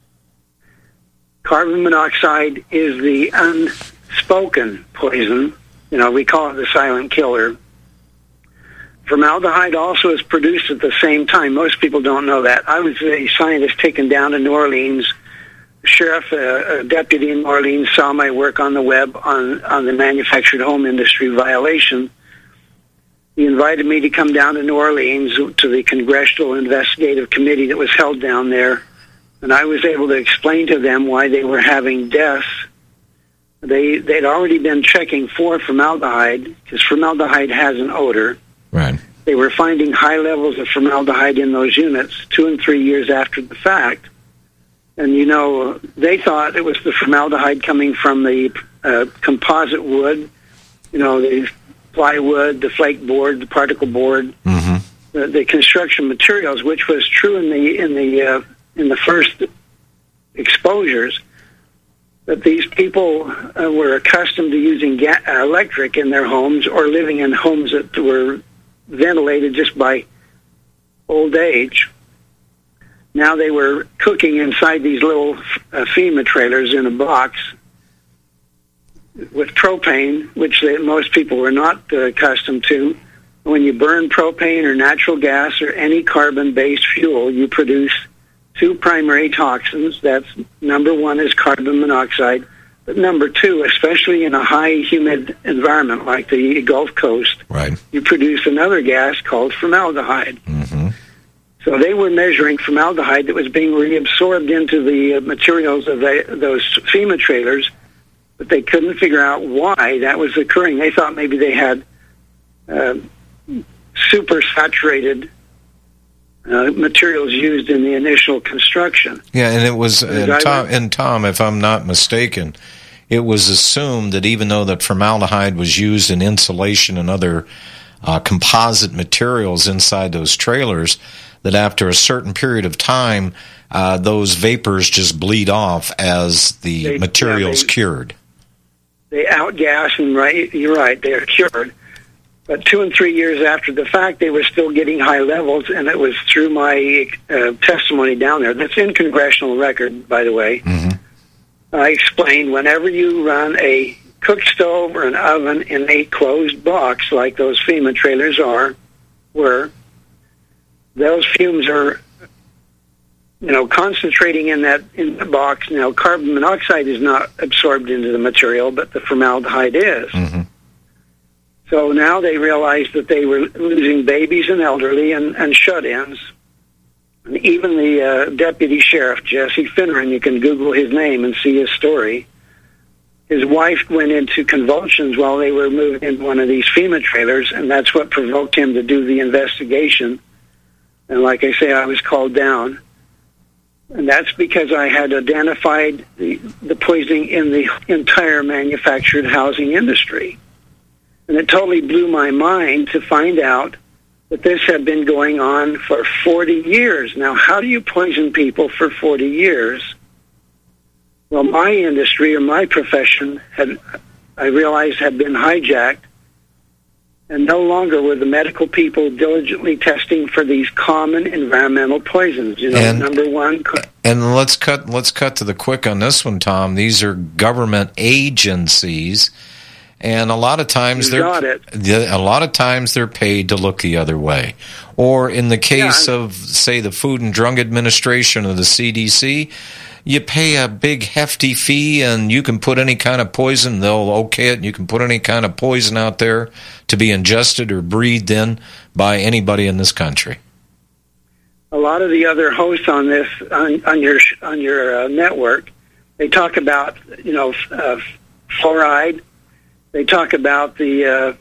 Carbon monoxide is the unspoken poison. We call it the silent killer. Formaldehyde also is produced at the same time. Most people don't know that. I was a scientist taken down to New Orleans. Sheriff, a deputy in New Orleans, saw my work on the web on the manufactured home industry violation. He invited me to come down to New Orleans to the Congressional Investigative Committee that was held down there, and I was able to explain to them why they were having deaths. They'd already been checking for formaldehyde, because formaldehyde has an odor. Right. They were finding high levels of formaldehyde in those units 2 and 3 years after the fact. And, they thought it was the formaldehyde coming from the composite wood, the plywood, the flake board, the particle board, the construction materials, which was true in the first exposures. But these people were accustomed to using electric in their homes or living in homes that were ventilated just by old age. Now they were cooking inside these little FEMA trailers in a box with propane, which most people were not accustomed to. When you burn propane or natural gas or any carbon-based fuel, you produce 2 primary toxins. That's number 1 is carbon monoxide, but number 2, especially in a high humid environment like the Gulf Coast, right, you produce another gas called formaldehyde. Mm-hmm. So they were measuring formaldehyde that was being reabsorbed into the materials of those FEMA trailers, but they couldn't figure out why that was occurring. They thought maybe they had super saturated materials used in the initial construction. Yeah, and it was, Tom, if I'm not mistaken, it was assumed that even though that formaldehyde was used in insulation and other composite materials inside those trailers, that after a certain period of time, those vapors just bleed off as the material's cured. They outgas, and you're right, they're cured. But 2 and 3 years after the fact, they were still getting high levels, and it was through my testimony down there. That's in congressional record, by the way. Mm-hmm. I explained whenever you run a cook stove or an oven in a closed box, like those FEMA trailers were, those fumes are, concentrating in the box. Now, carbon monoxide is not absorbed into the material, but the formaldehyde is. Mm-hmm. So now they realized that they were losing babies and elderly and shut-ins. And even the deputy sheriff, Jesse Finneran, you can Google his name and see his story. His wife went into convulsions while they were moving in one of these FEMA trailers, and that's what provoked him to do the investigation. And like I say, I was called down. And that's because I had identified the poisoning in the entire manufactured housing industry. And it totally blew my mind to find out that this had been going on for 40 years. Now, how do you poison people for 40 years? Well, my industry or my profession I realized had been hijacked, and no longer were the medical people diligently testing for these common environmental poisons. Number one. And let's cut to the quick on this one, Tom. These are government agencies. And a lot of times they're paid to look the other way. Or in the case of, say, the Food and Drug Administration or the CDC, you pay a big hefty fee and you can put any kind of poison, they'll okay it, and you can put any kind of poison out there to be ingested or breathed in by anybody in this country. A lot of the other hosts on this, on your network, they talk about, fluoride. They talk about the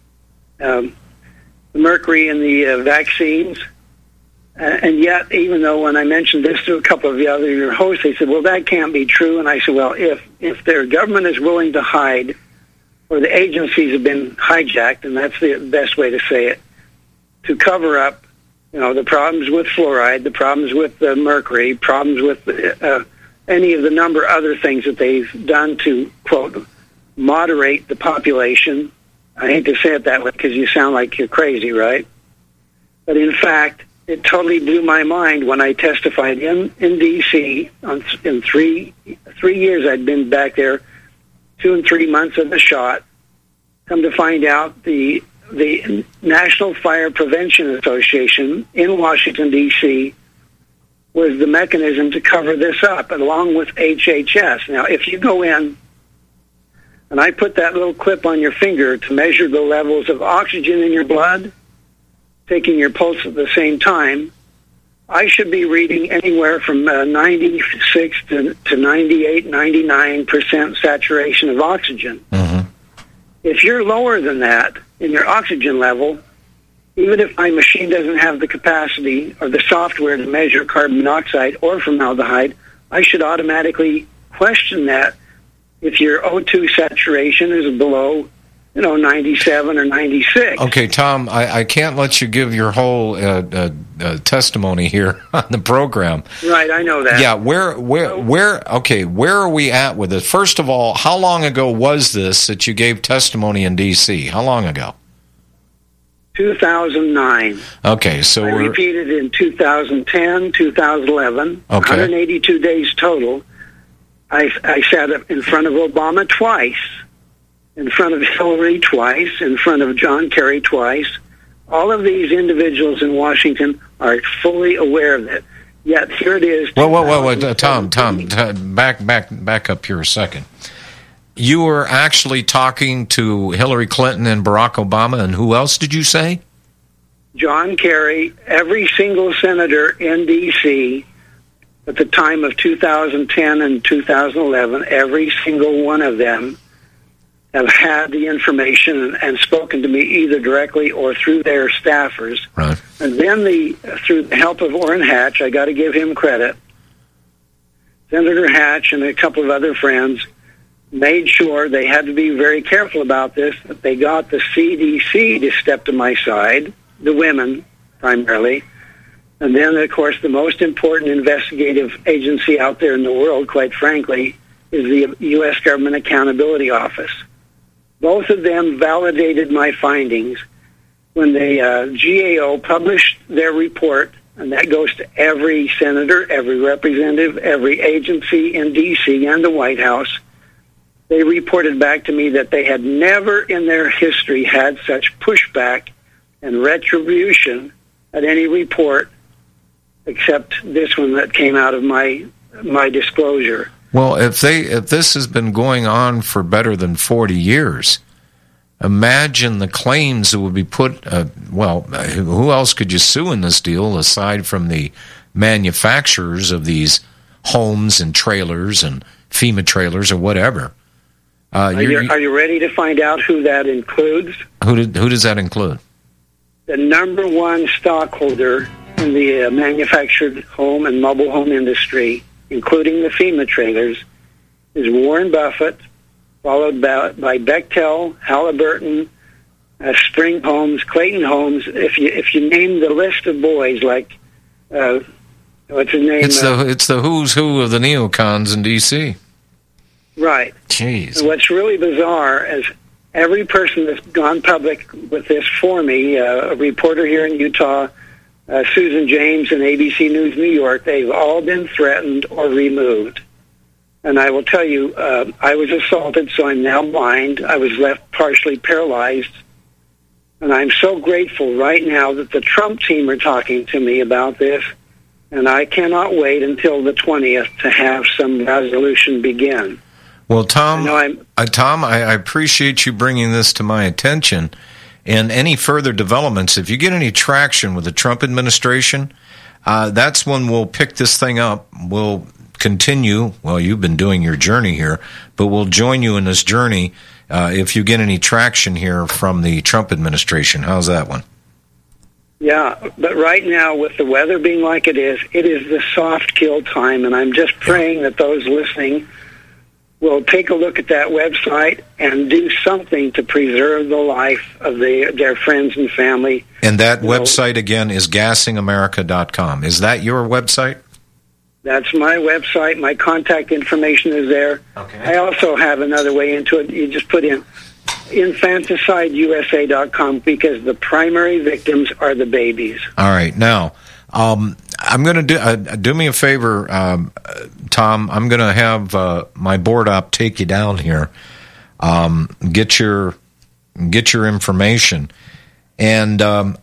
mercury in the vaccines. And yet, even though when I mentioned this to a couple of the other hosts, they said, well, that can't be true. And I said, well, if their government is willing to hide, or the agencies have been hijacked, and that's the best way to say it, to cover up, the problems with fluoride, the problems with the mercury, problems with any of the number of other things that they've done to, quote, moderate the population. I hate to say it that way because you sound like you're crazy, right? But in fact, it totally blew my mind when I testified in D.C. In 3 years I'd been back there, 2 and 3 months of the shot. Come to find out, the National Fire Prevention Association in Washington, D.C. was the mechanism to cover this up, along with HHS. Now, if you go in, and I put that little clip on your finger to measure the levels of oxygen in your blood, taking your pulse at the same time, I should be reading anywhere from 96 to 98, 99% saturation of oxygen. Mm-hmm. If you're lower than that in your oxygen level, even if my machine doesn't have the capacity or the software to measure carbon monoxide or formaldehyde, I should automatically question that if your O2 saturation is below 97 or 96. Okay, Tom, I can't let you give your whole testimony here on the program. Right, I know that. Yeah, where are we at with it? First of all, how long ago was this that you gave testimony in D.C.? How long ago? 2009. Okay, so I repeated in 2010, 2011, 182 days total. I sat up in front of Obama twice, in front of Hillary twice, in front of John Kerry twice. All of these individuals in Washington are fully aware of it. Yet here it is. Whoa, Tom, back up here a second. You were actually talking to Hillary Clinton and Barack Obama, and who else did you say? John Kerry, every single senator in D.C. at the time of 2010 and 2011, every single one of them have had the information and spoken to me either directly or through their staffers. Right. And then through the help of Orrin Hatch, I got to give him credit, Senator Hatch and a couple of other friends, made sure they had to be very careful about this, that they got the CDC to step to my side, the women primarily, and then, of course, the most important investigative agency out there in the world, quite frankly, is the U.S. Government Accountability Office. Both of them validated my findings when the GAO published their report, and that goes to every senator, every representative, every agency in D.C. and the White House. They reported back to me that they had never in their history had such pushback and retribution at any report except this one that came out of my disclosure. Well, if this has been going on for better than 40 years, imagine the claims that would be put. Who else could you sue in this deal aside from the manufacturers of these homes and trailers and FEMA trailers or whatever? Are you ready to find out who that includes? Who does that include? The number one stockholder in the manufactured home and mobile home industry, including the FEMA trailers, is Warren Buffett, followed by Bechtel, Halliburton, Spring Homes, Clayton Homes. If you name the list of boys, like what's his name? It's the who's who of the neocons in D.C. Right. Jeez. And what's really bizarre is every person that's gone public with this for me, a reporter here in Utah, Susan James and ABC News New York, they've all been threatened or removed. And I will tell you, I was assaulted, so I'm now blind. I was left partially paralyzed. And I'm so grateful right now that the Trump team are talking to me about this. And I cannot wait until the 20th to have some resolution begin. Well, Tom, I appreciate you bringing this to my attention. And any further developments, if you get any traction with the Trump administration, that's when we'll pick this thing up. We'll continue. Well, you've been doing your journey here, but we'll join you in this journey if you get any traction here from the Trump administration. How's that one? Yeah, but right now, with the weather being like it is the soft kill time, and I'm just praying that those listening will take a look at that website and do something to preserve the life of their friends and family. And that website, again, is gassingamerica.com. Is that your website? That's my website. My contact information is there. Okay. I also have another way into it. You just put in infanticideusa.com because the primary victims are the babies. All right. Now, I'm going to do me a favor, Tom. I'm going to have my board op take you down here, get your information, and hold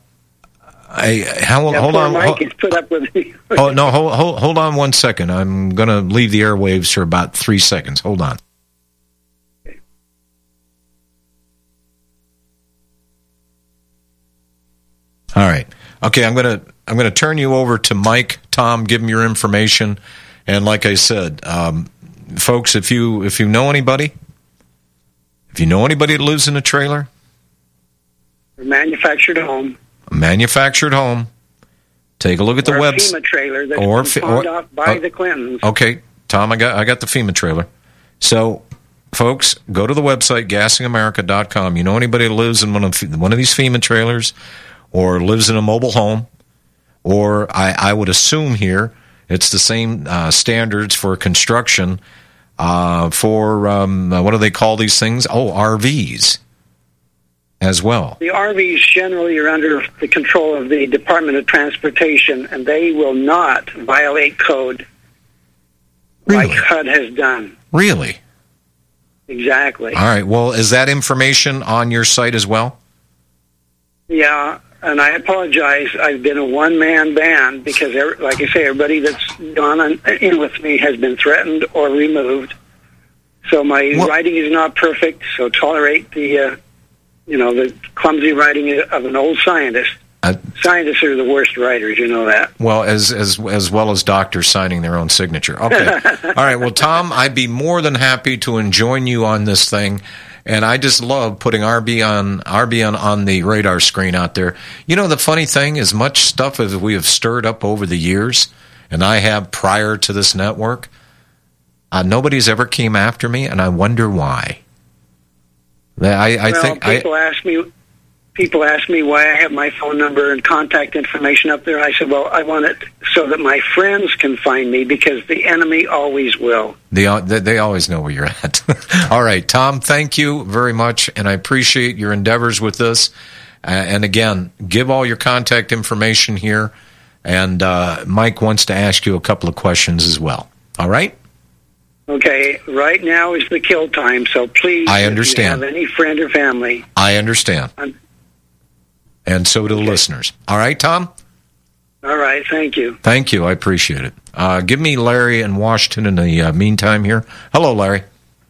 on. Mike is put up with me. Hold on 1 second. I'm going to leave the airwaves for about 3 seconds. Hold on. All right. Okay, I'm going to turn you over to Mike. Tom, give him your information. And like I said, folks, if you know anybody that lives in a trailer, a manufactured home, take a look at the website. FEMA trailer that's been pawned off by the Clintons. Okay, Tom, I got the FEMA trailer. So, folks, go to the website gassingamerica.com. You know anybody that lives in one of these FEMA trailers, or lives in a mobile home, or I would assume here it's the same standards for construction for, what do they call these things? Oh, RVs as well. The RVs generally are under the control of the Department of Transportation, and they will not violate code like HUD has done. Really? Exactly. All right. Well, is that information on your site as well? Yeah. And I apologize. I've been a one-man band because, like I say, everybody that's gone in with me has been threatened or removed. So my writing is not perfect. So tolerate the clumsy writing of an old scientist. Scientists are the worst writers, you know that. Well, as well as doctors signing their own signature. Okay. All right. Well, Tom, I'd be more than happy to join you on this thing. And I just love putting RB on the radar screen out there. You know, the funny thing, as much stuff as we have stirred up over the years, and I have prior to this network, Nobody's ever came after me, and I wonder why. I think people ask me why I have my phone number and contact information up there. I said, well, I want it so that my friends can find me, because the enemy always will. They always know where you're at. All right, Tom, thank you very much, and I appreciate your endeavors with this. And again, give all your contact information here, and Mike wants to ask you a couple of questions as well. All right? Okay, right now is the kill time, so please, I understand. If you have any friend or family. I understand. And so do the listeners. All right, Tom? All right, thank you. Thank you, I appreciate it. Give me Larry in Washington in the meantime here. Hello, Larry.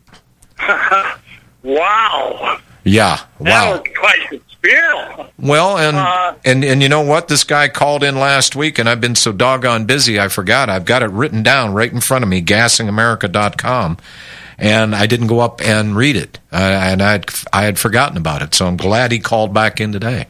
Wow. Yeah, wow. That was quite a spiel. Well, and you know what? This guy called in last week, and I've been so doggone busy, I forgot. I've got it written down right in front of me, gassingamerica.com, and I didn't go up and read it, and I had forgotten about it, so I'm glad he called back in today.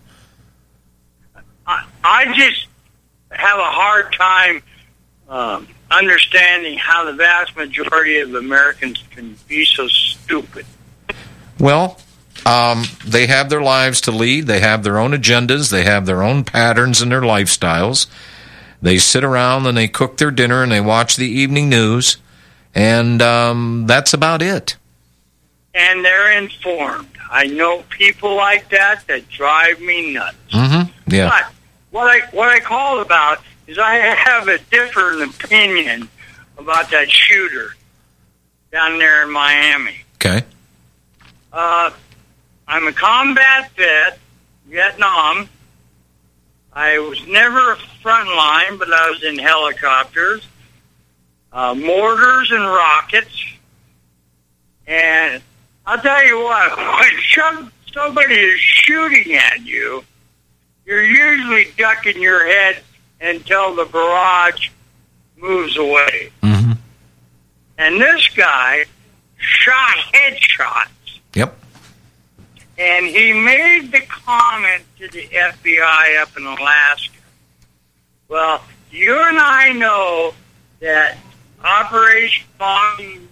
I just have a hard time understanding how the vast majority of Americans can be so stupid. Well, they have their lives to lead. They have their own agendas. They have their own patterns and their lifestyles. They sit around and they cook their dinner and they watch the evening news, and that's about it. And they're informed. I know people like that drive me nuts. Mm-hmm. Yeah. But what I called about is I have a different opinion about that shooter down there in Miami. Okay. I'm a combat vet, Vietnam. I was never frontline, but I was in helicopters, mortars and rockets. And I'll tell you what, when somebody is shooting at you, you're usually ducking your head until the barrage moves away. Mm-hmm. And this guy shot headshots. Yep. And he made the comment to the FBI up in Alaska. Well, you and I know that Operation Mockingbird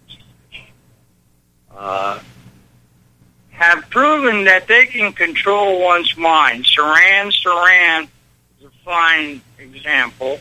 have proven that they can control one's mind. Saran is a fine example.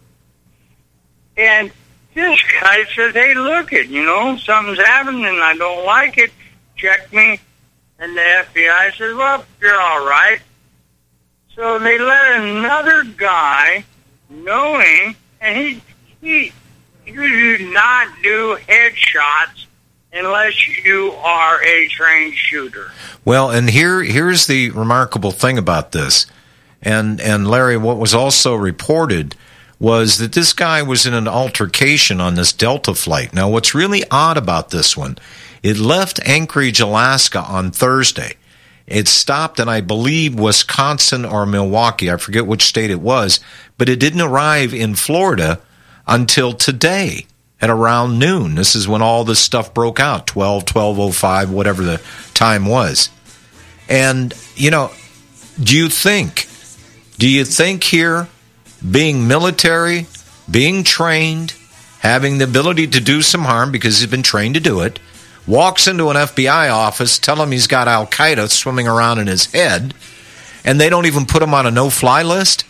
And this guy says, hey, look, something's happening and I don't like it. Check me. And the FBI says, well, you're all right. So they let another guy, knowing, and you do not do headshots unless you are a trained shooter. Well, and here's the remarkable thing about this. And Larry, what was also reported was that this guy was in an altercation on this Delta flight. Now, what's really odd about this one, it left Anchorage, Alaska on Thursday. It stopped in, I believe, Wisconsin or Milwaukee. I forget which state it was. But it didn't arrive in Florida until today at around noon. This is when all this stuff broke out, 12:05, whatever the time was. And, do you think here, being military, being trained, having the ability to do some harm because he's been trained to do it, walks into an FBI office, tell him he's got Al-Qaeda swimming around in his head, and they don't even put him on a no-fly list?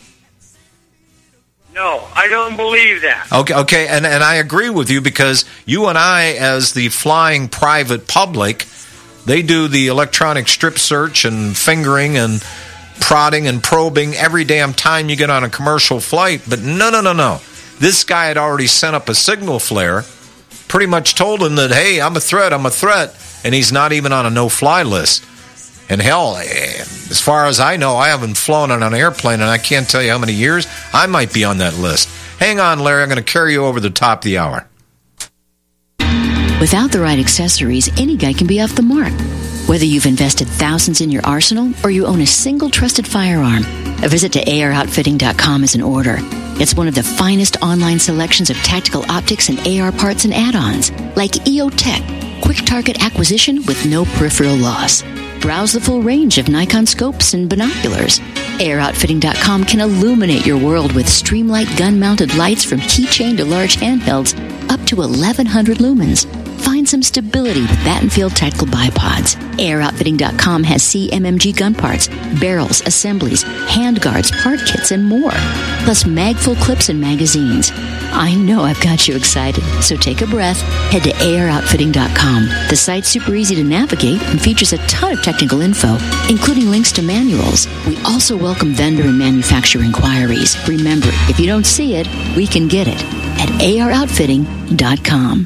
No, I don't believe that. Okay, and I agree with you, because you and I, as the flying private public, they do the electronic strip search and fingering and prodding and probing every damn time you get on a commercial flight. But no. This guy had already sent up a signal flare, pretty much told him that, hey, I'm a threat, and he's not even on a no-fly list. And hell, as far as I know, I haven't flown on an airplane, and I can't tell you how many years. I might be on that list. Hang on, Larry, I'm going to carry you over the top of the hour. Without the right accessories, any guy can be off the mark. Whether you've invested thousands in your arsenal or you own a single trusted firearm, a visit to AROutfitting.com is in order. It's one of the finest online selections of tactical optics and AR parts and add-ons, like EOTech, quick target acquisition with no peripheral loss. Browse the full range of Nikon scopes and binoculars. Airoutfitting.com can illuminate your world with Streamlight gun-mounted lights from keychain to large handhelds up to 1,100 lumens. Find some stability with Battenfield Tactical Bipods. Airoutfitting.com has CMMG gun parts, barrels, assemblies, handguards, part kits, and more. Plus mag-full clips and magazines. I know I've got you excited, so take a breath. Head to Airoutfitting.com. The site's super easy to navigate and features a ton of technical info, including links to manuals. We also welcome vendor and manufacturer inquiries. Remember, if you don't see it, we can get it at AROutfitting.com.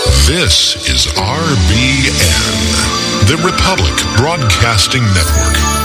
This is RBN, the Republic Broadcasting Network.